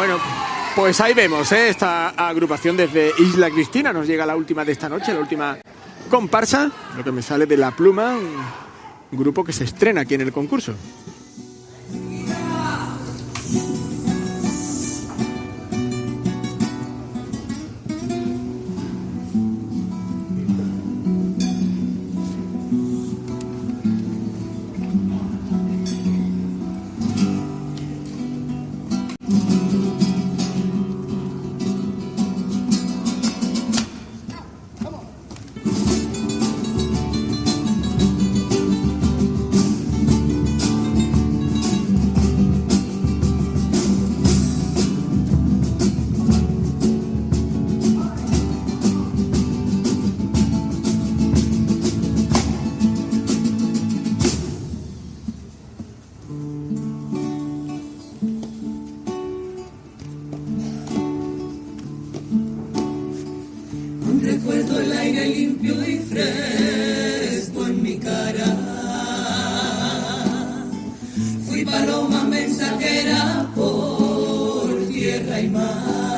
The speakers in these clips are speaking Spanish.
Bueno, pues ahí vemos, esta agrupación desde Isla Cristina. Nos llega la última de esta noche, la última comparsa, lo que me sale de La Pluma, un grupo que se estrena aquí en el concurso. Recuerdo el aire limpio y fresco en mi cara. Fui paloma mensajera por tierra y mar.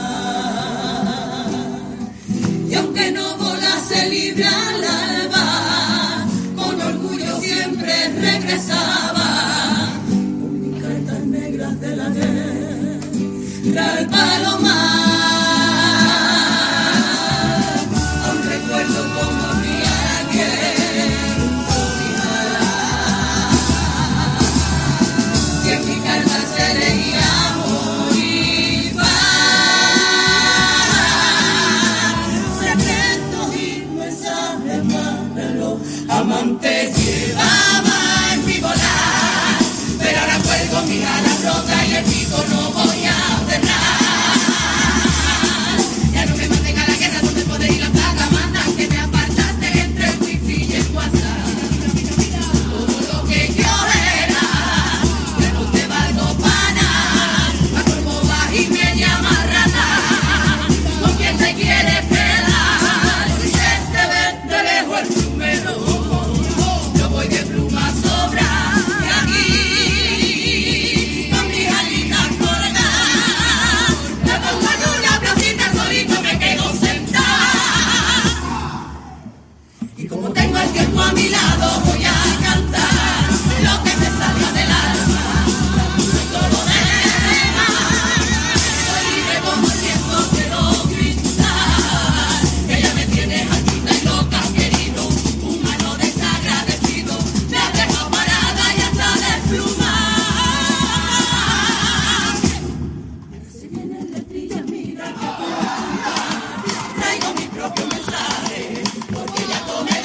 Y aunque no volase libre al alba, con orgullo siempre regresaba con mis cartas negras de la guerra al palomar. Amantes llevaba en mi volar, pero ahora cuelgo mi ala rota y el pico no voy a cerrar. Ya no me manden a la guerra donde el poder y la plaga mandan que me apartaste entre el wifi y el WhatsApp. Todo lo que yo era, ya no te valgo para nada. A colmo vas y me llamas rata. ¿Con quién te quieres quedar? Si se te ve de lejos el número. A mi lado voy a cantar lo que me salga del alma, todo lo demás. Soy libre como el viento, quiero gritar, que ella me tiene altita y loca, querido, humano desagradecido, me ha dejado parada y hasta desplumar. Si viene el letrilla, mira que traigo mi propio mensaje, porque ya todo me da.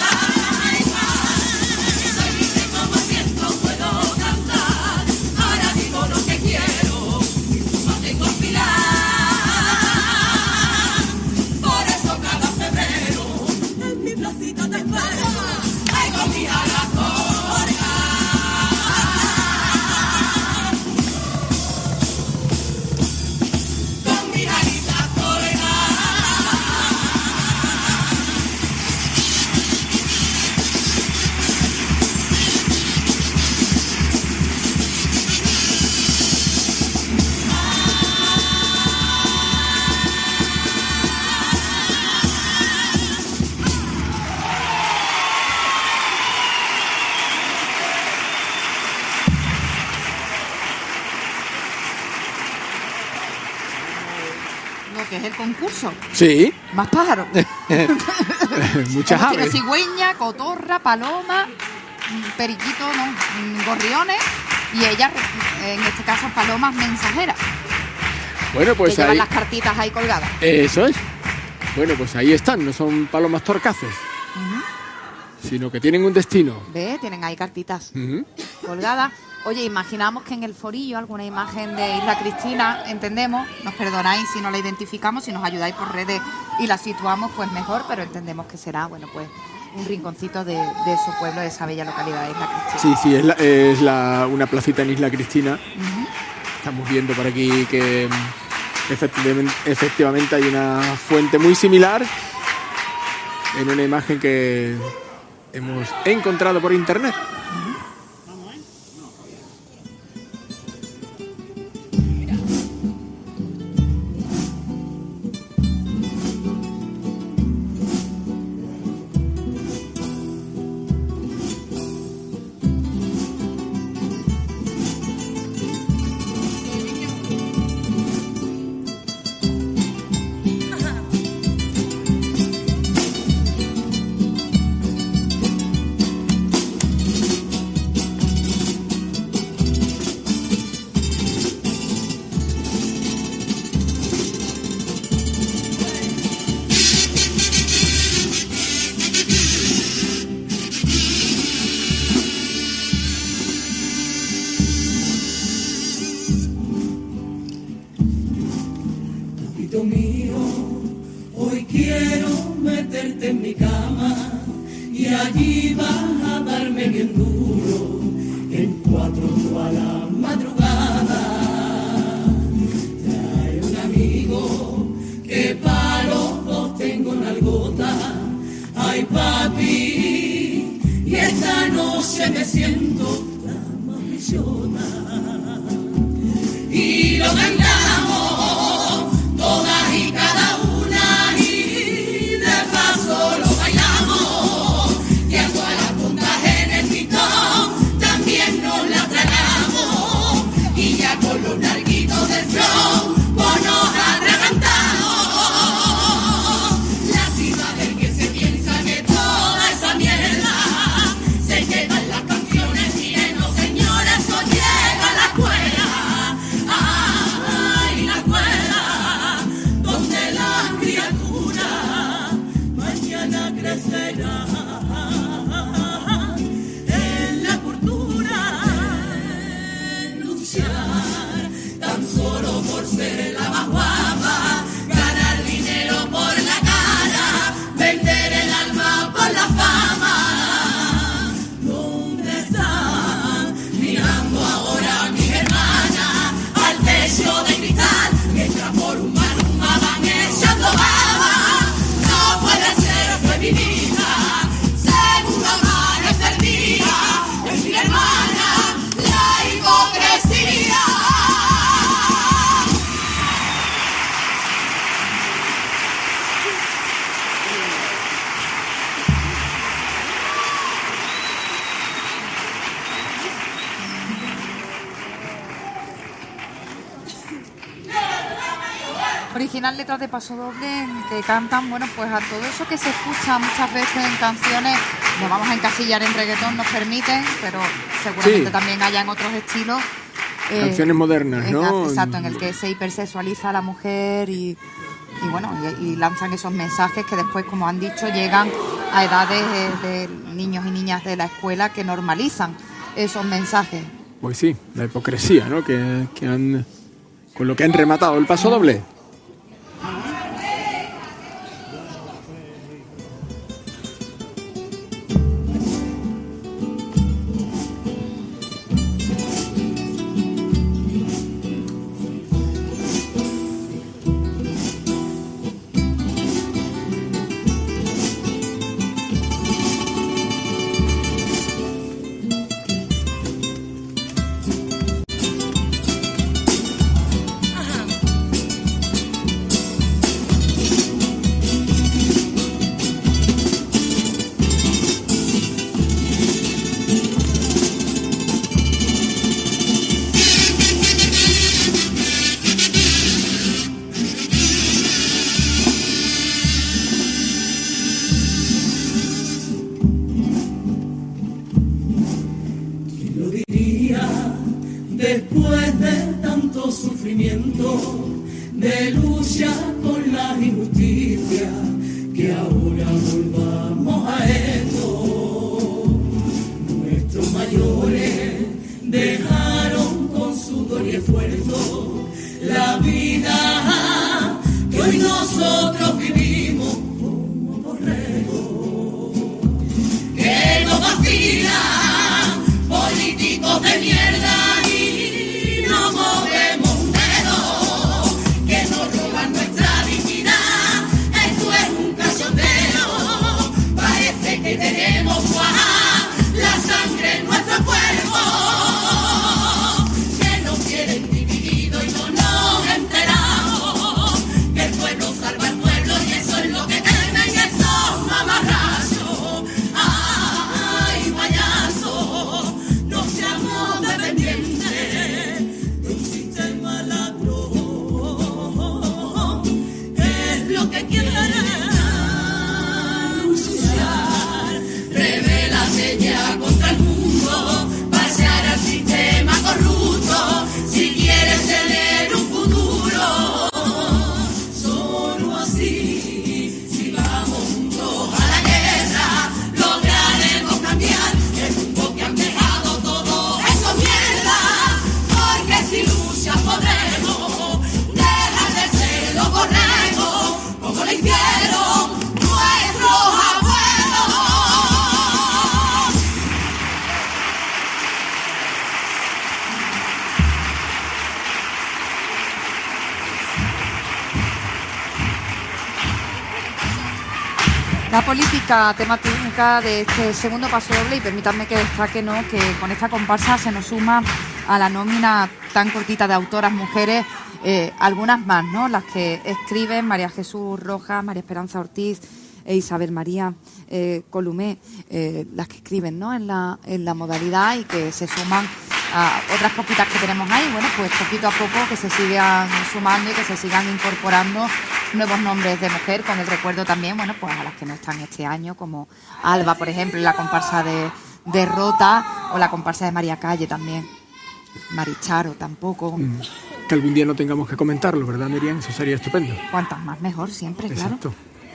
Que es el concurso. Sí. Más pájaros. Muchas Tiene aves. cigüeña, cotorra, paloma, periquito, no, gorriones y ellas, en este caso, palomas mensajeras. Bueno, pues que ahí. llevan las cartitas ahí colgadas. Eso es. Bueno, pues ahí están. No son palomas torcaces, sino que tienen un destino. ¿Ves? Tienen ahí cartitas colgadas. Oye, imaginamos que en el forillo alguna imagen de Isla Cristina, entendemos, nos perdonáis si no la identificamos, si nos ayudáis por redes y la situamos, pues mejor, pero entendemos que será, bueno, pues un rinconcito de su pueblo, de esa bella localidad de Isla Cristina. Sí, es una placita en Isla Cristina. Estamos viendo por aquí que efectivamente hay una fuente muy similar en una imagen que hemos encontrado por internet. mío, hoy quiero meterte en mi cama y allí vas a darme bien duro, en 4 a la madrugada. Trae un amigo que para los dos tengo nalgota, ay papi, y esta noche me siento la más visiona. Y lo cantamos todas y cada una y de paso lo bailamos, y a todas las tontas en el pitón también nos la tragamos, y ya con los narguitos del flow pues nos atragantamos. Lástima del que se piensa que toda esa mierda se queda en las canciones y en los señores eso llega a la escuela. Ay, la escuela donde la criatura mañana crecerá. En la cultura, en luchar tan solo por ser la más guapa, ganar dinero por la cara, vender el alma por la fama. ¿Dónde están mirando ahora mis hermanas al techo de cristal, mientras por un maruma van echando baba? No puede ser feminista, seguro amanece el día, es mi hermana la hipocresía. Original letras de Paso Doble en que cantan, bueno, pues a todo eso que se escucha muchas veces en canciones, nos vamos a encasillar en reggaetón, nos permiten, pero seguramente Sí. también haya en otros estilos. Canciones modernas, ¿no? Exacto, en el que se hipersexualiza a la mujer y bueno, y lanzan esos mensajes que después, como han dicho, llegan a edades de niños y niñas de la escuela que normalizan esos mensajes. Pues sí, la hipocresía, ¿no? Que han, con lo que han rematado el Paso Doble. Después de tanto sufrimiento, de lucha con la injusticia, que ahora volvamos a esto. Nuestros mayores dejaron con sudor y esfuerzo la vida que hoy nosotros vivimos como borregos. Que nos vacilan políticos de mierda y no movemos un dedo, que nos roban nuestra dignidad. Esto es un cachondeo, parece que tenemos la sangre en nuestro cuerpo, que nos quieren dividido y no nos enteramos. La política temática de este segundo paso doble, y permítanme que destaque, ¿no?, que con esta comparsa se nos suma a la nómina tan cortita de autoras mujeres, algunas más, ¿no?, las que escriben: María Jesús Rojas, María Esperanza Ortiz e Isabel María Columé, las que escriben, ¿no?, en la modalidad, y que se suman a otras poquitas que tenemos ahí. Bueno, pues poquito a poco que se sigan sumando y que se sigan incorporando nuevos nombres de mujer, con el recuerdo también, bueno, pues a las que no están este año, como Alba, por ejemplo, en la comparsa de Rota, o la comparsa de María Calle también. Maricharo tampoco. Que algún día no tengamos que comentarlo, ¿verdad, Miriam? Eso sería estupendo. Cuantas más mejor, siempre, claro. Exacto.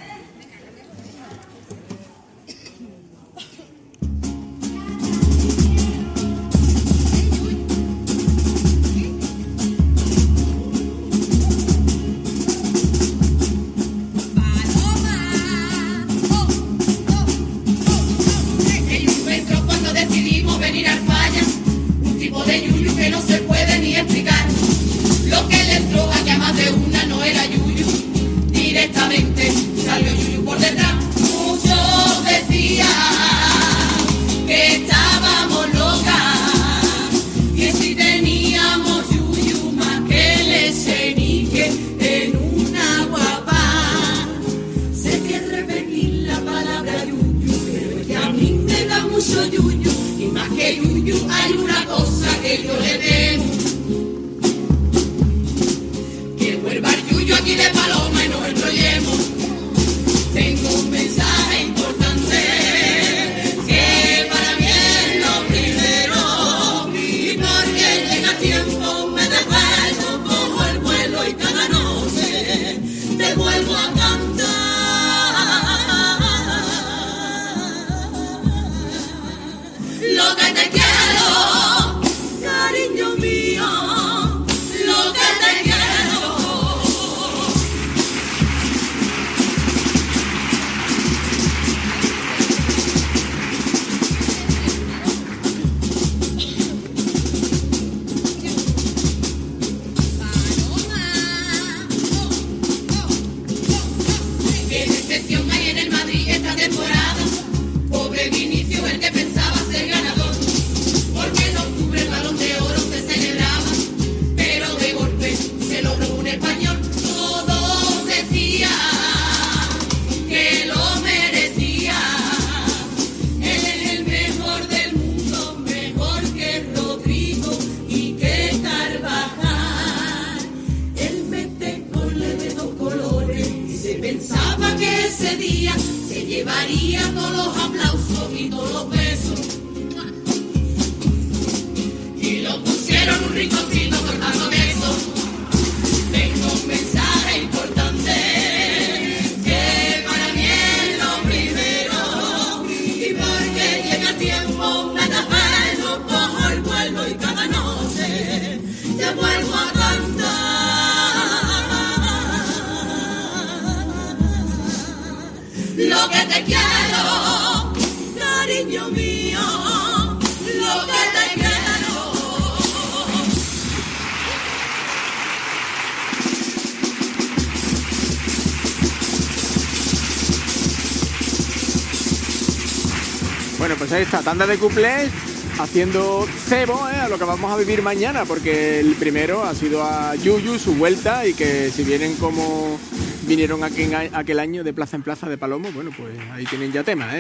Bueno, pues ahí está, tanda de cuplés, haciendo cebo a lo que vamos a vivir mañana, porque el primero ha sido a Yuyu, su vuelta, y que si vienen como vinieron aquel año de plaza en plaza de Palomo, bueno, pues ahí tienen ya tema,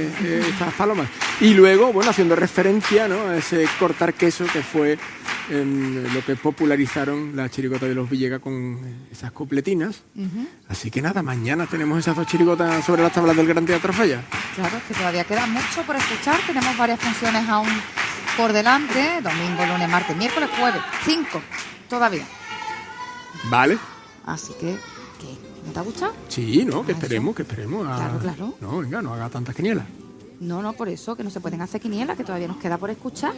estas palomas. Y luego, bueno, haciendo referencia, ¿no?, a ese cortar queso que fue lo que popularizaron la chirigota de los Villegas con esas cupletinas. Así que nada, mañana tenemos esas dos chirigotas sobre las tablas del Gran Teatro Falla. Claro, es que todavía queda mucho por escuchar. Tenemos varias funciones aún por delante: domingo, lunes, martes, miércoles, jueves. 5 todavía. Vale. Así que, ¿qué? ¿No te ha gustado? Sí, no, que esperemos. Claro. No, venga, no haga tantas quinielas. No, por eso, que no se pueden hacer quinielas, que todavía nos queda por escuchar.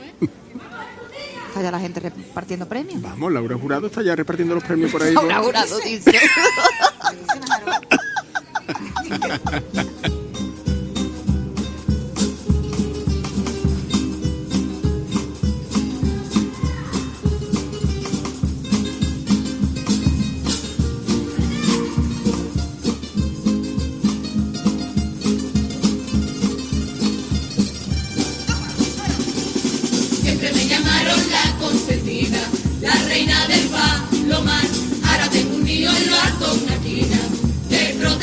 Está ya la gente repartiendo premios. Vamos, Laura Jurado está ya repartiendo los premios por ahí. Laura Jurado, dice.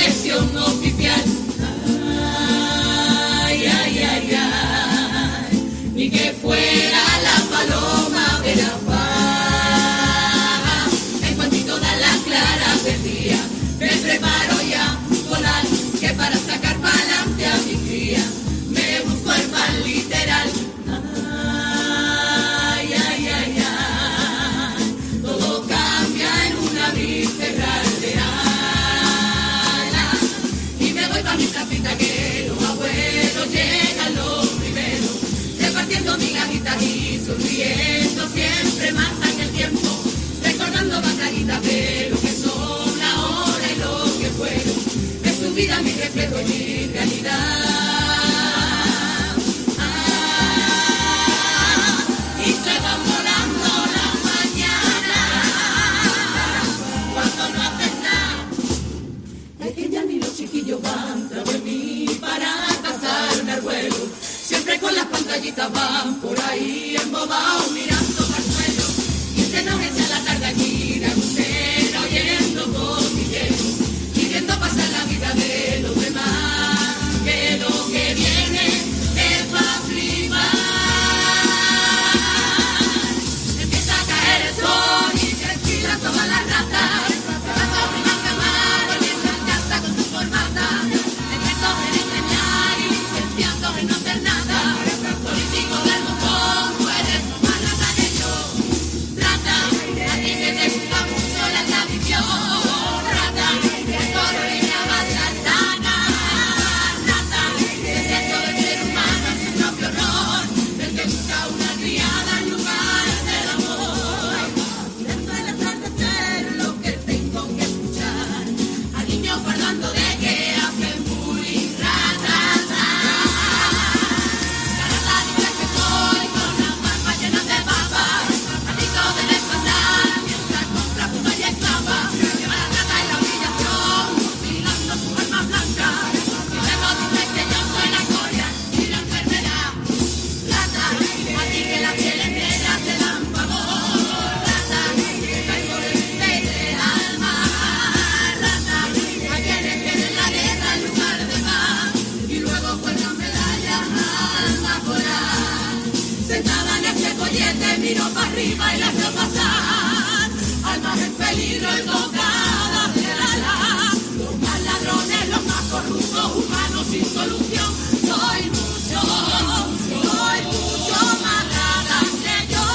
expresión oficial. Ay, ay, ay, ay, ni que fuera la paloma de la paz. En cuantito da las claras del día, me preparo ya volar, que para sacar pa'lante a mi cría, me busco el pan literal. Ay, ay, ay, ay, todo cambia en una víspera de ala, y me voy pa' mi placita que los abuelos llegan los primeros, repartiendo migajitas y sonriendo, siempre matan el tiempo, recordando batallitas de lo que son ahora y lo que fueron, de su vida mi reflejo y mi realidad. Y se van volando las mañanas cuando no hacen nada. Es que ya ni los chiquillos van tras de mí para cazarme al vuelo. Siempre con las pantallitas van por ahí embobados mirando al suelo. Y se nos echa la tarde aquí de agustera oyendo cosquilleos y viendo pasar la vida de los demás. Que lo que viene es pa' flipar. Empieza a caer el sol y desfilan todas las ratas. Rato priman camar, volviendo en casa con su corbata. Expertos en engañar y licenciados en no hacer nada. Políticos del montón, tú eres más rata que yo. Rata, a ti que te gusta mucho la tradición. Rata, que solo le llamas la sana. Rata, desecho del ser humano en su propio rol, del que busca una criada en lugar del amor. Mirando el atardecer lo que tengo que escuchar, a niños guardando de que hacen bullying. Rata, la rata dice que soy con las manos llenas de papas, adicto de desfasar mientras compra puta y esclava. Lleva la rata en la humillación, mutilando su alma blanca. Y luego dice que yo soy la coria y la enfermedad. Rata, a ti que la piel entera te dan favor. Rata, que caigo de mente y del alma. Rata, a quienes quieren la guerra en lugar de paz y luego cuelgan medallas al mejorar. Sentada en este collete miro para arriba y las veo pasar, almas en peligro y tocadas de ala. Los más ladrones, los más corruptos, humanos sin solución. Soy mucho más rata que yo.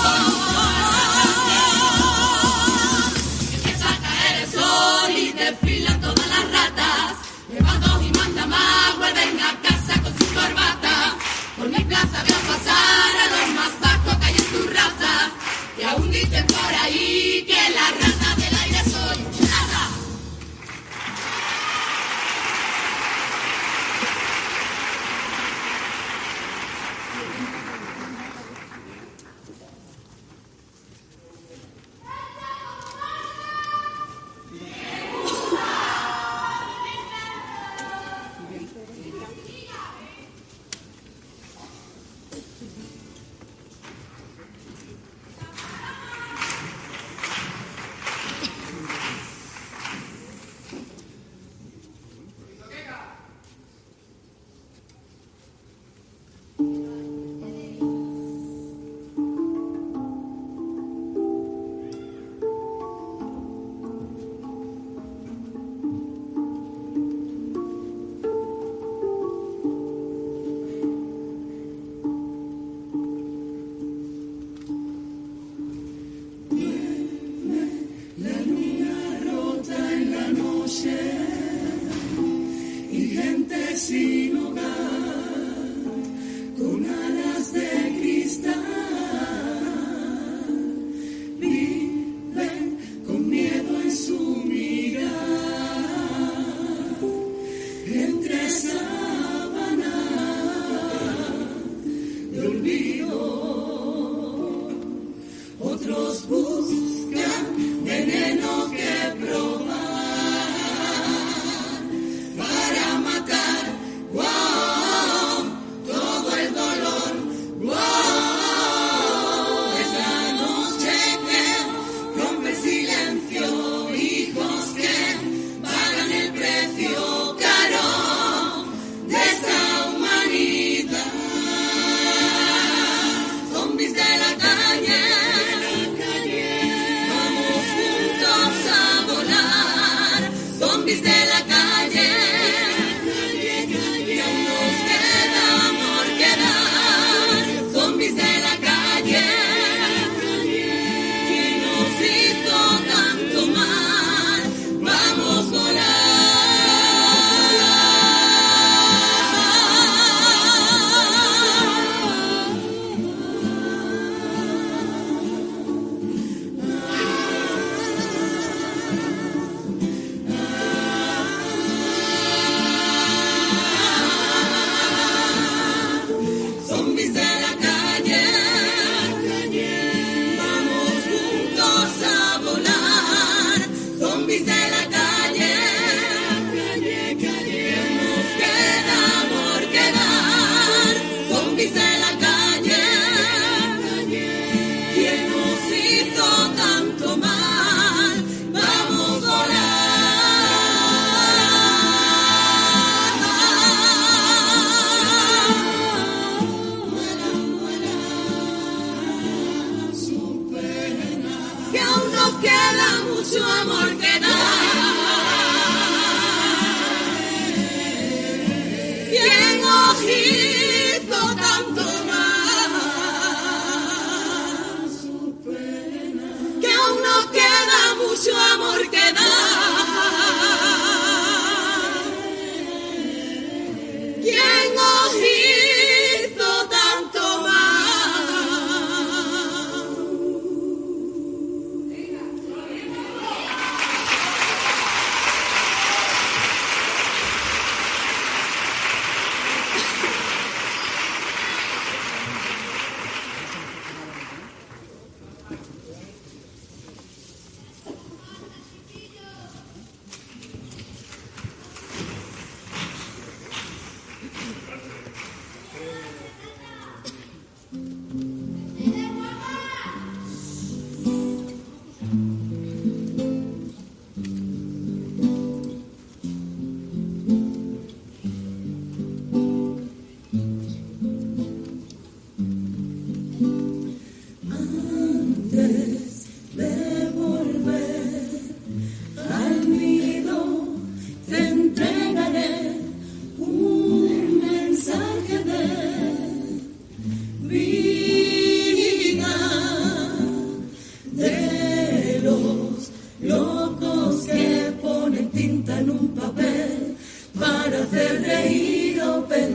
Empieza a caer el sol y desfilan todas las ratas. Llevados y manda más, vuelven a casa con su corbata. Por mi plaza veo pasar a los más bajos que hay en tu raza, que aún dicen por ahí que la rata del aire soy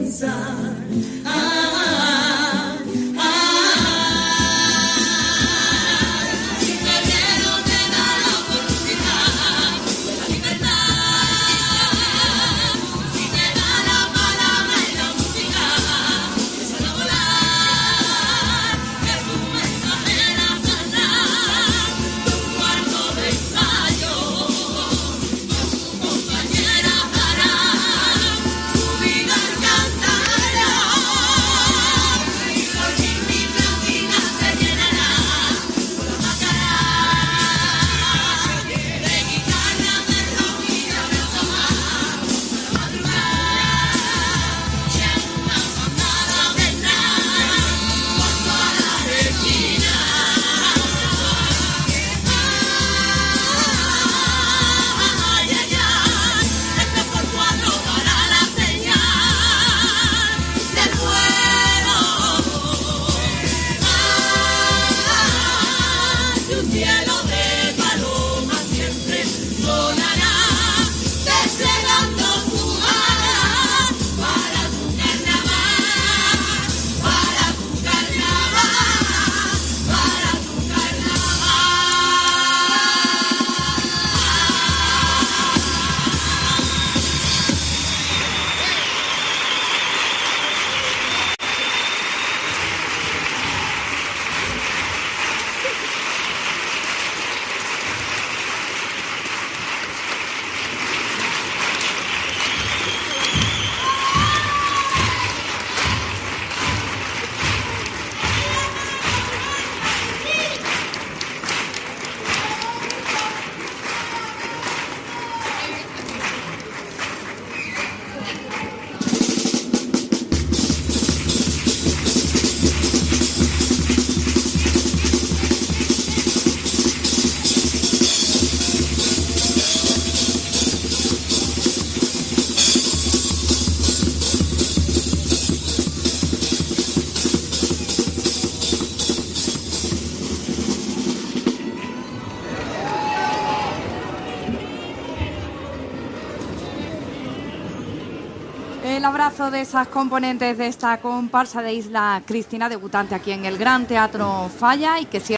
pensar. El abrazo de esas componentes de esta comparsa de Isla Cristina, debutante aquí en el Gran Teatro Falla y que